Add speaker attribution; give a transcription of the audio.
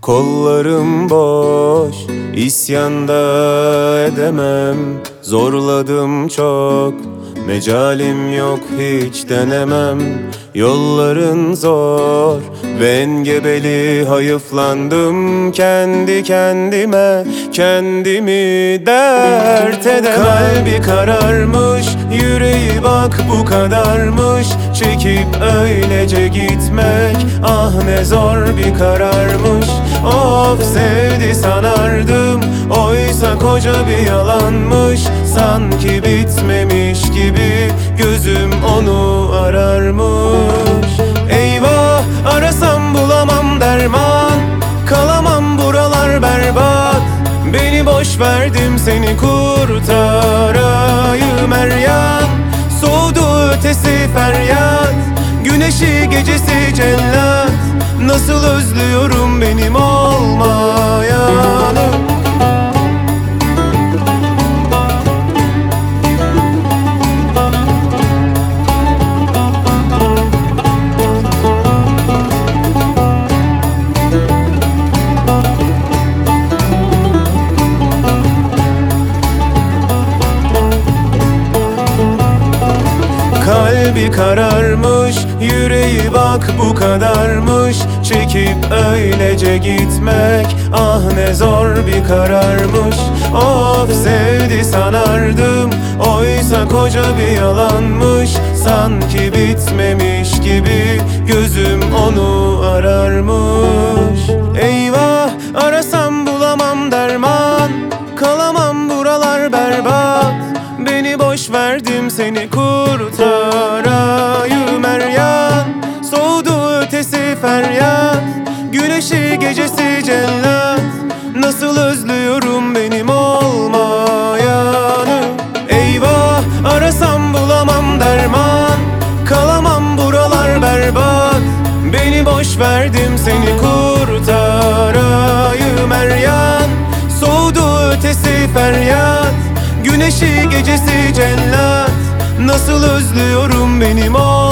Speaker 1: Kollarım boş, isyanda edemem. Zorladım çok, mecalim yok hiç denemem. Yolların zor ve engebeli, hayıflandım kendi kendime. Kendimi dert edemem. Kalbi kararmış, yüreği bak bu kadarmış. Çekip öylece gitmek, ah ne zor bir kararmış. Of, sevdi sanardım, oysa koca bir yalanmış. Sanki bitmemiş gibi gözüm onu ararmış. Eyvah, arasam bulamam derman, kalamam buralar berbat. Beni boş verdim, seni kurtarayım er yan. Soğudu ötesi feryat, güneşi gecesi cellat. Nasıl özlüyorum benim olmayanı. Kalbi kararmış, yüreği bak bu kadarmış. Çekip öylece gitmek, ah ne zor bir kararmış. Of, sevdi sanardım, oysa koca bir yalanmış. Sanki bitmemiş gibi gözüm onu ararmış. Eyvah, arasam bulamam derman, kalamam buralar berbat. Beni boş verdim, seni kurtarayım er yan. Soğudu ötesi feryat, güneşi gecesi cellat. Nasıl özlüyorum benim olmayanı. Eyvah, arasam bulamam derman, kalamam buralar berbat. Beni boş verdim, seni kurtarayım er yan. Soğudu ötesi feryat, güneşi gecesi cellat. Nasıl özlüyorum benim o